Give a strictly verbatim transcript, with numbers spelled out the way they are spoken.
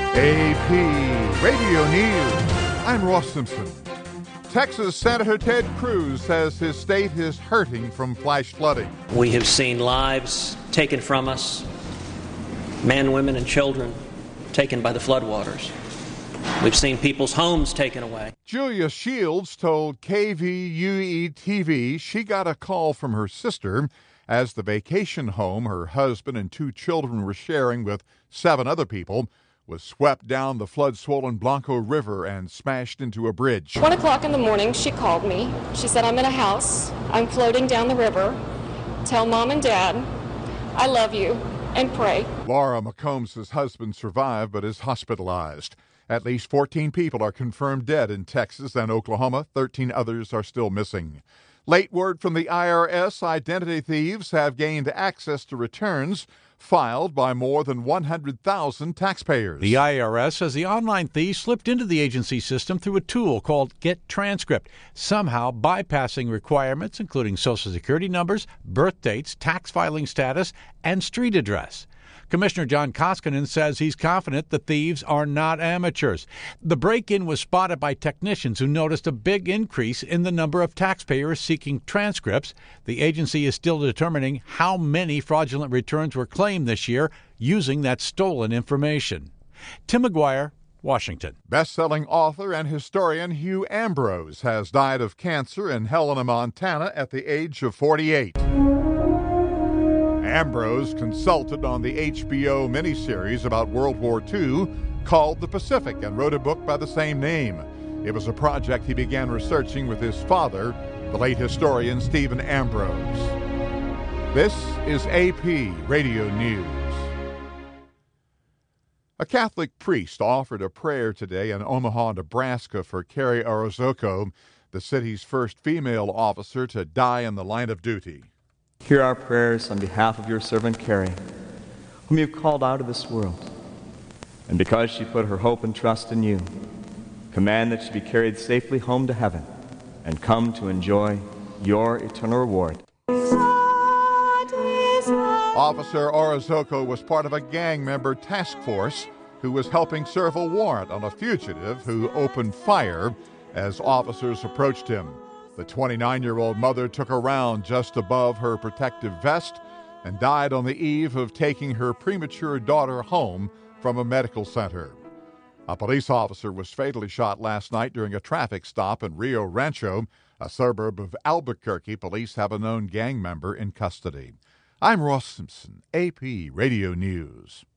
A P Radio News. I'm Ross Simpson. Texas Senator Ted Cruz says his state is hurting from flash flooding. We have seen lives taken from us, men, women, and children taken by the floodwaters. We've seen people's homes taken away. Julia Shields told K V U E T V she got a call from her sister as the vacation home her husband and two children were sharing with seven other people was swept down the flood-swollen Blanco River and smashed into a bridge. One o'clock in the morning, she called me. She said, I'm in a house. I'm floating down the river. Tell Mom and Dad I love you and pray. Laura McCombs' husband survived but is hospitalized. At least fourteen people are confirmed dead in Texas and Oklahoma. thirteen others are still missing. Late word from the I R S, identity thieves have gained access to returns filed by more than one hundred thousand taxpayers. The I R S says the online thieves slipped into the agency system through a tool called Get Transcript, somehow bypassing requirements including Social Security numbers, birth dates, tax filing status, and street address. Commissioner John Koskinen says he's confident the thieves are not amateurs. The break-in was spotted by technicians who noticed a big increase in the number of taxpayers seeking transcripts. The agency is still determining how many fraudulent returns were claimed this year using that stolen information. Tim McGuire, Washington. Best-selling author and historian Hugh Ambrose has died of cancer in Helena, Montana at the age of forty-eight. Ambrose consulted on the H B O miniseries about World War Two called The Pacific and wrote a book by the same name. It was a project he began researching with his father, the late historian Stephen Ambrose. This is A P Radio News. A Catholic priest offered a prayer today in Omaha, Nebraska for Carrie Orozco, the city's first female officer to die in the line of duty. Hear our prayers on behalf of your servant Carrie, whom you've called out of this world. And because she put her hope and trust in you, command that she be carried safely home to heaven and come to enjoy your eternal reward. Officer Orozco was part of a gang member task force who was helping serve a warrant on a fugitive who opened fire as officers approached him. The twenty-nine-year-old mother took a round just above her protective vest and died on the eve of taking her premature daughter home from a medical center. A police officer was fatally shot last night during a traffic stop in Rio Rancho, a suburb of Albuquerque. Police have a known gang member in custody. I'm Ross Simpson, A P Radio News.